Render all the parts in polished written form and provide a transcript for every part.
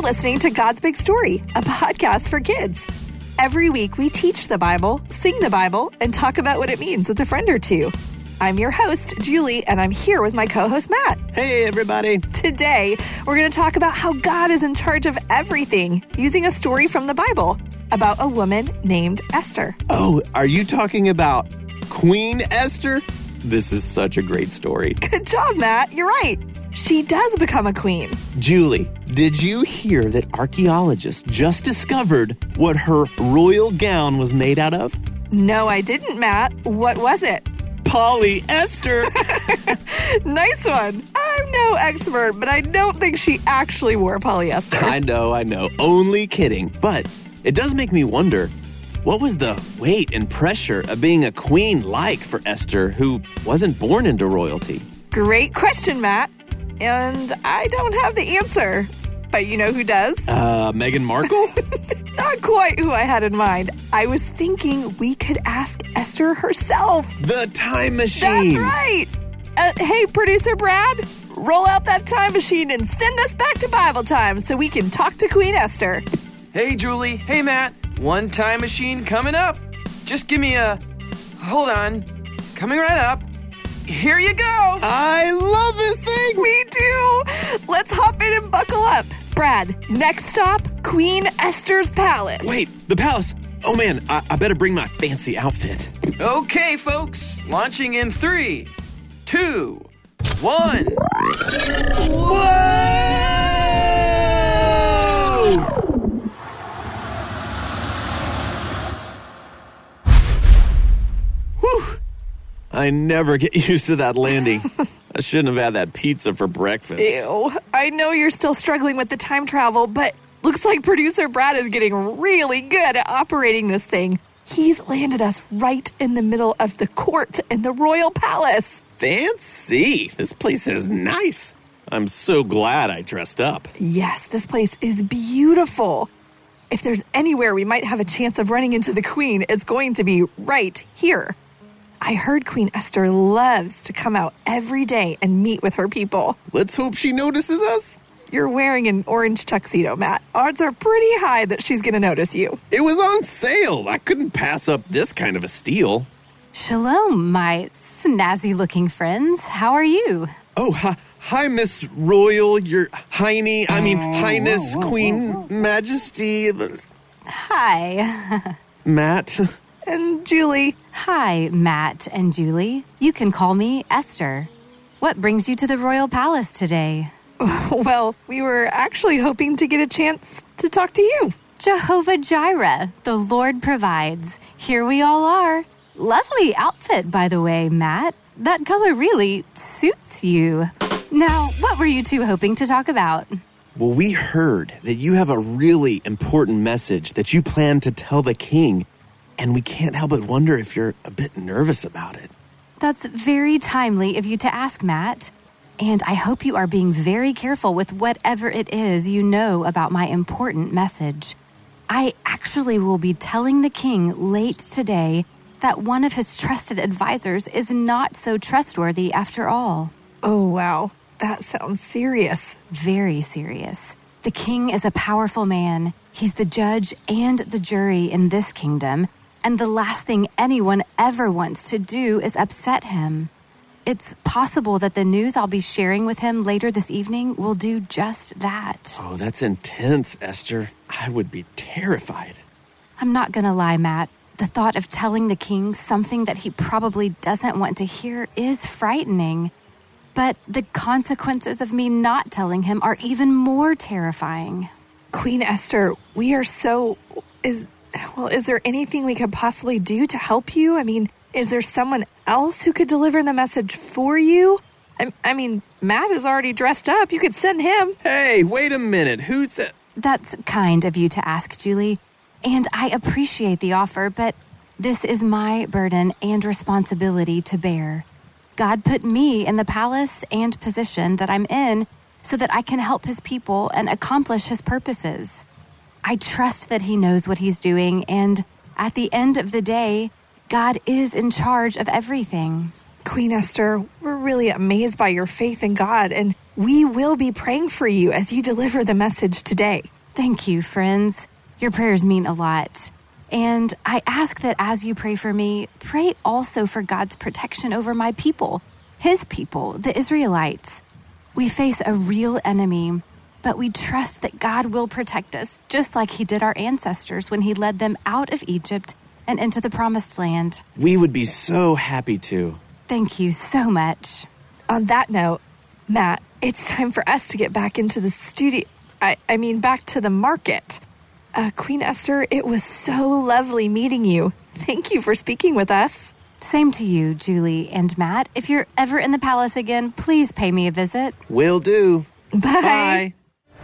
listening to God's Big Story, a podcast for kids. Every week, we teach the Bible, sing the Bible, and talk about what it means with a friend or two. I'm your host, Julie, and I'm here with my co-host, Matt. Hey, everybody. Today, we're going to talk about how God is in charge of everything, using a story from the Bible about a woman named Esther. Oh, are you talking about Queen Esther? This is such a great story. Good job, Matt. You're right. She does become a queen. Julie, did you hear that archaeologists just discovered what her royal gown was made out of? No, I didn't, Matt. What was it? Polyester. Nice one. I'm no expert, but I don't think she actually wore polyester. I know. Only kidding. But it does make me wonder, what was the weight and pressure of being a queen like for Esther, who wasn't born into royalty? Great question, Matt. And I don't have the answer. But you know who does? Meghan Markle? Not quite who I had in mind. I was thinking we could ask Esther herself. The time machine. That's right. Hey, producer Brad, roll out that time machine and send us back to Bible time so we can talk to Queen Esther. Hey, Julie. Hey, Matt. One time machine coming up. Just give me a... Hold on. Coming right up. Here you go. I love this thing. Me too. Let's hop in and buckle up. Brad, next stop, Queen Esther's palace. Wait, the palace. Oh, man, I better bring my fancy outfit. Okay, folks. Launching in 3, 2, 1. Whoa! Whew. I never get used to that landing. I shouldn't have had that pizza for breakfast. Ew. I know you're still struggling with the time travel, but looks like producer Brad is getting really good at operating this thing. He's landed us right in the middle of the court in the royal palace. Fancy. This place is nice. I'm so glad I dressed up. Yes, this place is beautiful. If there's anywhere we might have a chance of running into the queen, it's going to be right here. I heard Queen Esther loves to come out every day and meet with her people. Let's hope she notices us. You're wearing an orange tuxedo, Matt. Odds are pretty high that she's going to notice you. It was on sale. I couldn't pass up this kind of a steal. Shalom, my snazzy-looking friends. How are you? Oh, hi, Miss Royal, your Highness, Queen, Majesty. Hi. Matt. And Julie. Hi, Matt and Julie. You can call me Esther. What brings you to the royal palace today? Well, we were actually hoping to get a chance to talk to you. Jehovah Jireh, the Lord provides. Here we all are. Lovely outfit, by the way, Matt. That color really suits you. Now, what were you two hoping to talk about? Well, we heard that you have a really important message that you plan to tell the king, and we can't help but wonder if you're a bit nervous about it. That's very timely of you to ask, Matt. And I hope you are being very careful with whatever it is you know about my important message. I actually will be telling the king late today that one of his trusted advisors is not so trustworthy after all. Oh, wow. That sounds serious. Very serious. The king is a powerful man. He's the judge and the jury in this kingdom, and the last thing anyone ever wants to do is upset him. It's possible that the news I'll be sharing with him later this evening will do just that. Oh, that's intense, Esther. I would be terrified. I'm not gonna lie, Matt. The thought of telling the king something that he probably doesn't want to hear is frightening. But the consequences of me not telling him are even more terrifying. Queen Esther, we are so... Is there anything we could possibly do to help you? I mean, is there someone else who could deliver the message for you? I mean, Matt is already dressed up. You could send him. Hey, wait a minute. Who's that? That's kind of you to ask, Julie. And I appreciate the offer, but this is my burden and responsibility to bear. God put me in the palace and position that I'm in so that I can help his people and accomplish his purposes. I trust that he knows what he's doing, and at the end of the day, God is in charge of everything. Queen Esther, we're really amazed by your faith in God, and we will be praying for you as you deliver the message today. Thank you, friends. Your prayers mean a lot. And I ask that as you pray for me, pray also for God's protection over my people, his people, the Israelites. We face a real enemy, but we trust that God will protect us, just like he did our ancestors when he led them out of Egypt and into the promised land. We would be so happy to. Thank you so much. On that note, Matt, it's time for us to get back into the studio. I mean, back to the market. Queen Esther, it was so lovely meeting you. Thank you for speaking with us. Same to you, Julie and Matt. If you're ever in the palace again, please pay me a visit. Will do. Bye. Bye.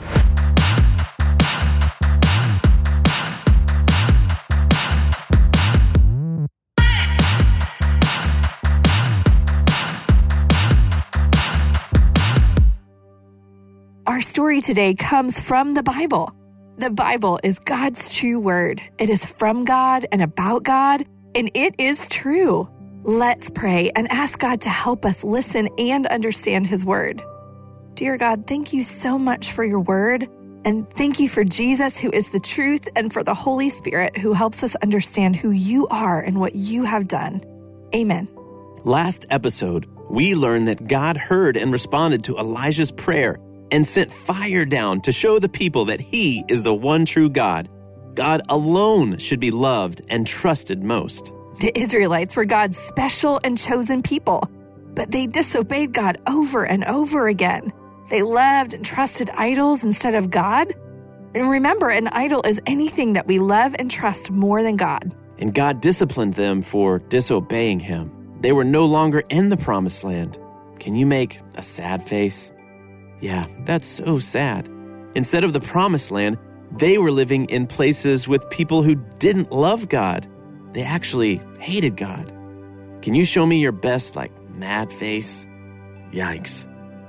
Our story today comes from the Bible. The Bible is God's true word. It is from God and about God, and it is true. Let's pray and ask God to help us listen and understand his word. Dear God, thank you so much for your word, and thank you for Jesus, who is the truth, and for the Holy Spirit, who helps us understand who you are and what you have done. Amen. Last episode, we learned that God heard and responded to Elijah's prayer and sent fire down to show the people that he is the one true God. God alone should be loved and trusted most. The Israelites were God's special and chosen people, but they disobeyed God over and over again. They loved and trusted idols instead of God. And remember, an idol is anything that we love and trust more than God. And God disciplined them for disobeying him. They were no longer in the promised land. Can you make a sad face? Yeah, that's so sad. Instead of the promised land, they were living in places with people who didn't love God. They actually hated God. Can you show me your best, mad face? Yikes.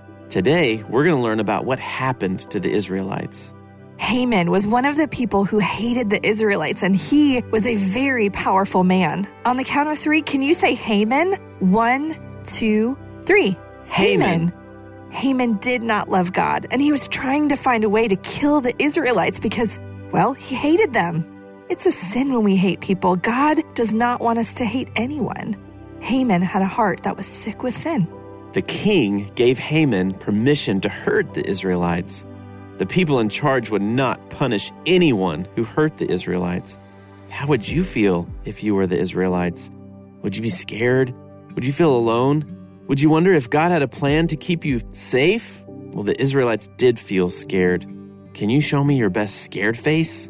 Today, we're going to learn about what happened to the Israelites. Haman was one of the people who hated the Israelites, and he was a very powerful man. On the count of 3, can you say Haman? 1, 2, 3. Haman. Haman did not love God, and he was trying to find a way to kill the Israelites because, he hated them. It's a sin when we hate people. God does not want us to hate anyone. Haman had a heart that was sick with sin. The king gave Haman permission to hurt the Israelites. The people in charge would not punish anyone who hurt the Israelites. How would you feel if you were the Israelites? Would you be scared? Would you feel alone? Would you wonder if God had a plan to keep you safe? Well, the Israelites did feel scared. Can you show me your best scared face?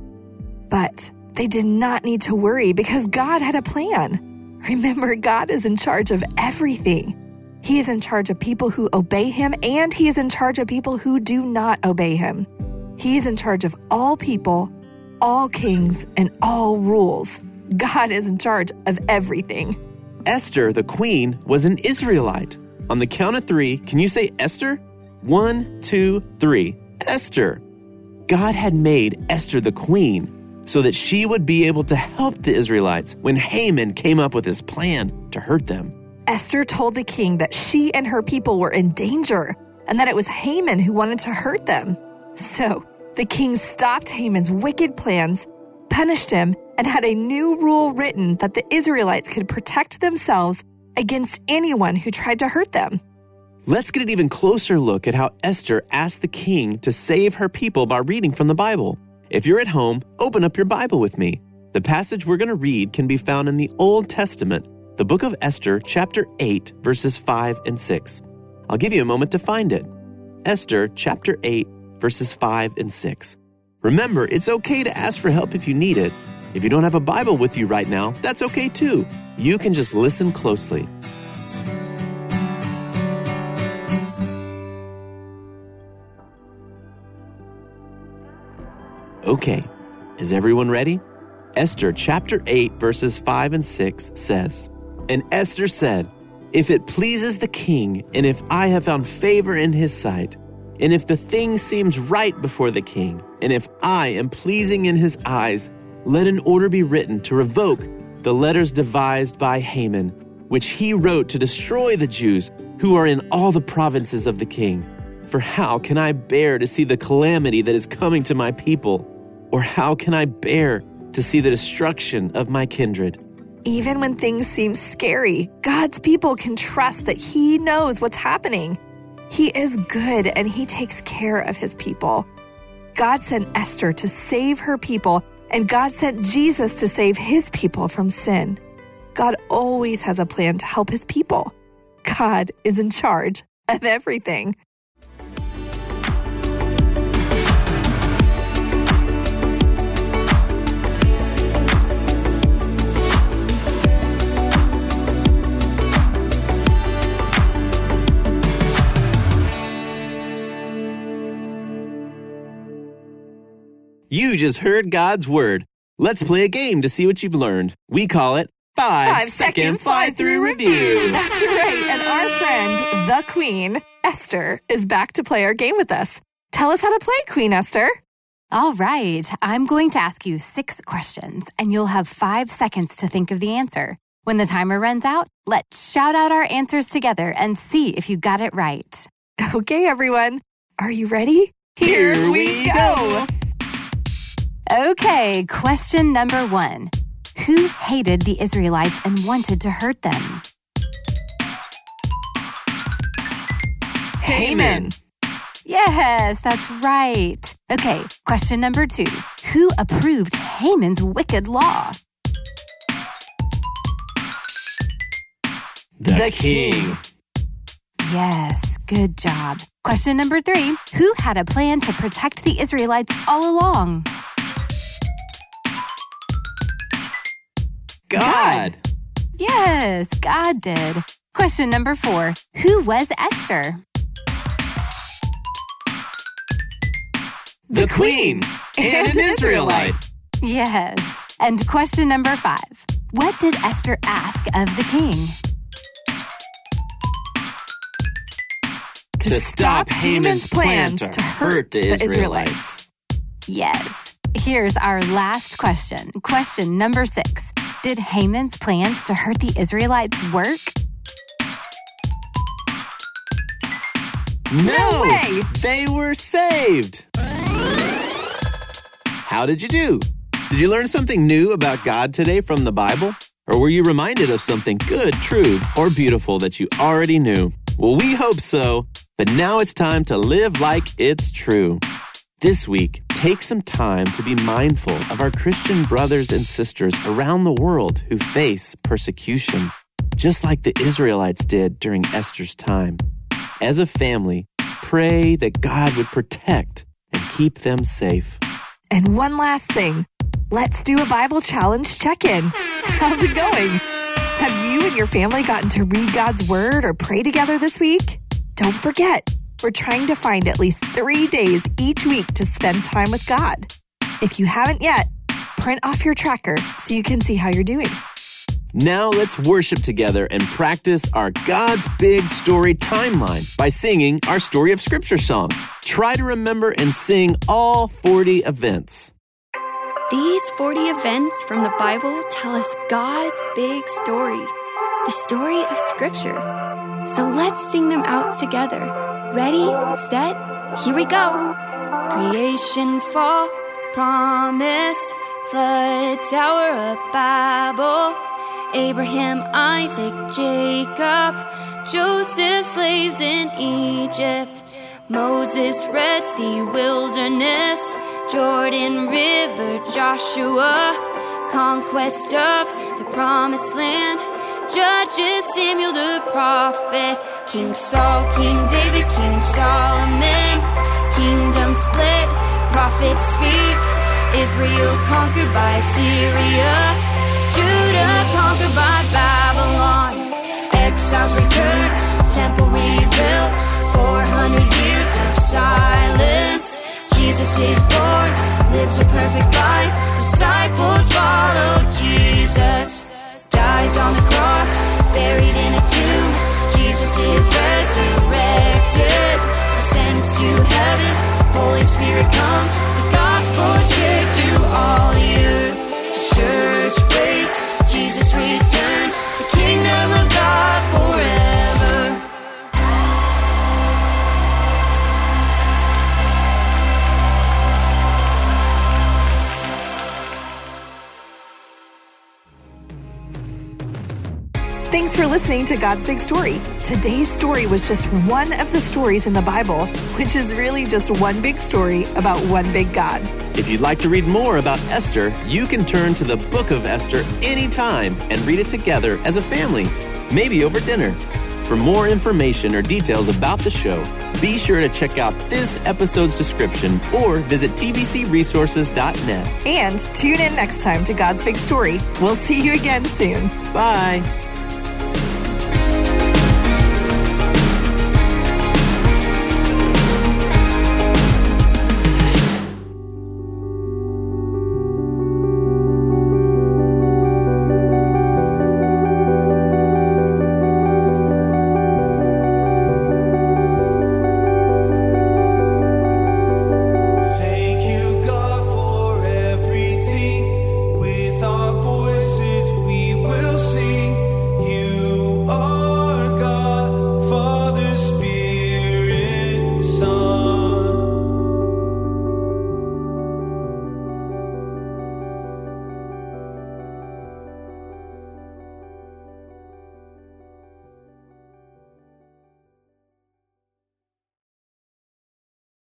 But they did not need to worry because God had a plan. Remember, God is in charge of everything. He is in charge of people who obey him, and he is in charge of people who do not obey him. He is in charge of all people, all kings, and all rules. God is in charge of everything. Esther, the queen, was an Israelite. On the count of 3, can you say Esther? 1, 2, 3. Esther. God had made Esther the queen so that she would be able to help the Israelites when Haman came up with his plan to hurt them. Esther told the king that she and her people were in danger and that it was Haman who wanted to hurt them. So the king stopped Haman's wicked plans, punished him, and had a new rule written that the Israelites could protect themselves against anyone who tried to hurt them. Let's get an even closer look at how Esther asked the king to save her people by reading from the Bible. If you're at home, open up your Bible with me. The passage we're going to read can be found in the Old Testament, the book of Esther, chapter 8, verses 5 and 6. I'll give you a moment to find it. Esther, chapter 8, verses 5 and 6. Remember, it's okay to ask for help if you need it. If you don't have a Bible with you right now, that's okay too. You can just listen closely. Okay, is everyone ready? Esther chapter 8 verses 5 and 6 says, "And Esther said, if it pleases the king, and if I have found favor in his sight, and if the thing seems right before the king, and if I am pleasing in his eyes, let an order be written to revoke the letters devised by Haman, which he wrote to destroy the Jews who are in all the provinces of the king. for how can I bear to see the calamity that is coming to my people? Or how can I bear to see the destruction of my kindred? Even when things seem scary, God's people can trust that He knows what's happening. He is good and He takes care of His people. God sent Esther to save her people, and God sent Jesus to save His people from sin. God always has a plan to help His people. God is in charge of everything. You just heard God's Word. Let's play a game to see what you've learned. We call it 5-Second Fly-Through Review. That's right. And our friend, the Queen, Esther, is back to play our game with us. Tell us how to play, Queen Esther. All right. I'm going to ask you 6 questions, and you'll have 5 seconds to think of the answer. When the timer runs out, let's shout out our answers together and see if you got it right. Okay, everyone. Are you ready? Here we go. Okay, question number 1. Who hated the Israelites and wanted to hurt them? Haman. Yes, that's right. Okay, question number 2. Who approved Haman's wicked law? The king. Yes, good job. Question number 3. Who had a plan to protect the Israelites all along? God. Yes, God did. Question number 4. Who was Esther? The queen and an Israelite. Yes. And question number 5. What did Esther ask of the king? To stop Haman's plan to hurt the Israelites. Yes. Here's our last question. Question number 6. Did Haman's plans to hurt the Israelites work? No way! They were saved. How did you do? Did you learn something new about God today from the Bible? Or were you reminded of something good, true, or beautiful that you already knew? Well, we hope so, but now it's time to live like it's true. This week, take some time to be mindful of our Christian brothers and sisters around the world who face persecution, just like the Israelites did during Esther's time. As a family, pray that God would protect and keep them safe. And one last thing. Let's do a Bible challenge check-in. How's it going? Have you and your family gotten to read God's Word or pray together this week? Don't forget, we're trying to find at least 3 days each week to spend time with God. If you haven't yet, print off your tracker so you can see how you're doing. Now let's worship together and practice our God's Big Story timeline by singing our Story of Scripture song. Try to remember and sing all 40 events. These 40 events from the Bible tell us God's big story, the story of Scripture. So let's sing them out together. Ready, set, here we go. Creation, fall, promise, flood, Tower of Babel, Abraham, Isaac, Jacob, Joseph, slaves in Egypt, Moses, Red Sea, wilderness, Jordan River, Joshua, conquest of the promised land, Judges, Samuel the prophet, King Saul, King David, King Solomon, kingdom split, prophets speak, Israel conquered by Syria, Judah conquered by Babylon, exiles return, temple rebuilt, 400 years of silence, Jesus is born, lives a perfect life, disciples follow Jesus, dies on the cross, buried in a tomb, Jesus is resurrected, ascends to heaven, Holy Spirit comes, the gospel is shared to all the earth, the church waits, Jesus returns, the kingdom of God forever. Thanks for listening to God's Big Story. Today's story was just one of the stories in the Bible, which is really just one big story about one big God. If you'd like to read more about Esther, you can turn to the book of Esther anytime and read it together as a family, maybe over dinner. For more information or details about the show, be sure to check out this episode's description or visit tvcresources.net. And tune in next time to God's Big Story. We'll see you again soon. Bye.